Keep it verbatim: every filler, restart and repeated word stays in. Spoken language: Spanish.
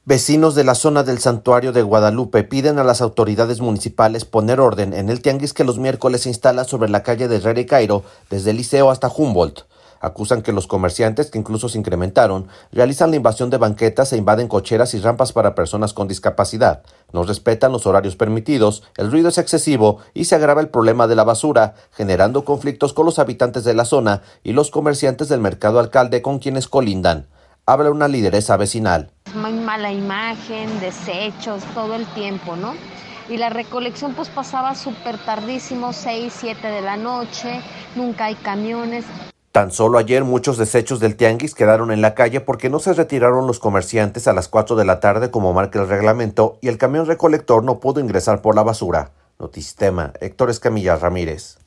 Vecinos de la zona del Santuario de Guadalupe piden a las autoridades municipales poner orden en el tianguis que los miércoles se instala sobre la calle de Herrera y Cairo, desde el Liceo hasta Humboldt. Acusan que los comerciantes, que incluso se incrementaron, realizan la invasión de banquetas e invaden cocheras y rampas para personas con discapacidad. No respetan los horarios permitidos, el ruido es excesivo y se agrava el problema de la basura, generando conflictos con los habitantes de la zona y los comerciantes del Mercado Alcalde con quienes colindan. Habla una lideresa vecinal. Muy mala imagen, desechos, todo el tiempo, ¿no? Y la recolección pues pasaba súper tardísimo, seis, siete de la noche, nunca hay camiones. Tan solo ayer muchos desechos del tianguis quedaron en la calle porque no se retiraron los comerciantes a las cuatro de la tarde como marca el reglamento y el camión recolector no pudo ingresar por la basura. Notisistema, Héctor Escamilla Ramírez.